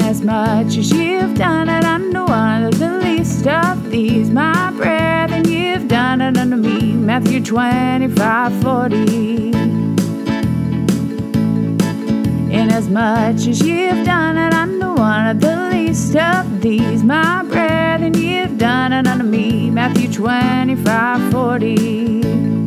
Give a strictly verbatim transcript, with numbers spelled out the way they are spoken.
as much as you've done it unto one of the least of these, my brethren, you've done it unto me. Matthew twenty-five forty. Inasmuch as you've done it unto one of the least of these, my brethren, you've done it unto me. Matthew twenty-five forty.